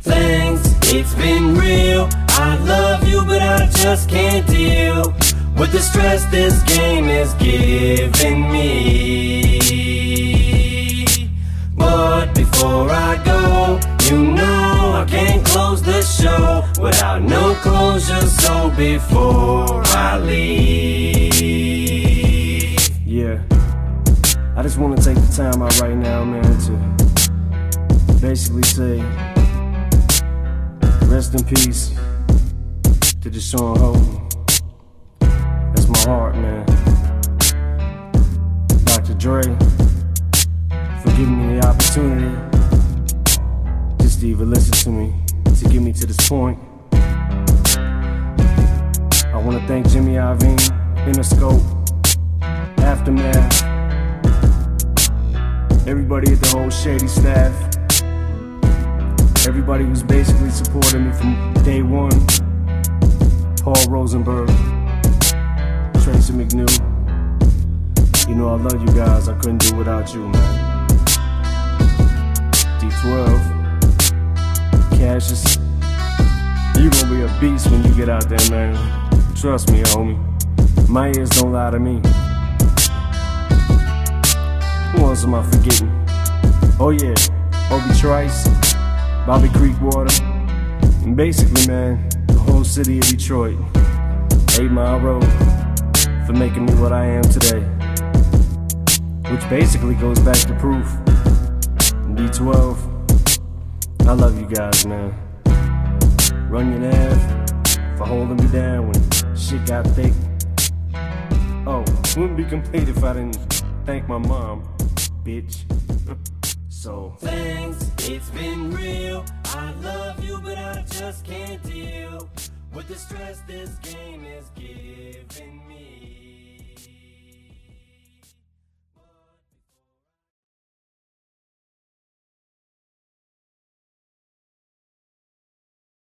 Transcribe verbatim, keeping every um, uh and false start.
Things, it's been real. I love you, but I just can't deal with the stress this game has given me. But before I go, you know I can't close the show without no closure. So before I leave, yeah, I just want to take the time out right now, man, to basically say rest in peace to Deshaun Houghton. That's my heart, man. Doctor Dre, for giving me the opportunity just to even listen to me, to get me to this point. I want to thank Jimmy Iovine, Interscope, Aftermath, everybody at the whole Shady staff, everybody who's basically supported me from day one. Paul Rosenberg, Tracy McNew. You know I love you guys, I couldn't do it without you, man. D twelve, Cassius, you gonna be a beast when you get out there, man. Trust me, homie. My ears don't lie to me. Who else am I forgetting? Oh yeah, Obi Trice, Bobby Creekwater, and basically, man, the whole city of Detroit. Eight Mile Road for making me what I am today. Which basically goes back to proof. D twelve, I love you guys, man. Run your nav for holding me down when shit got thick. Oh, wouldn't be complete if I didn't thank my mom, bitch. So things, it's been real. I love you, but I just can't deal with the stress this game has given me.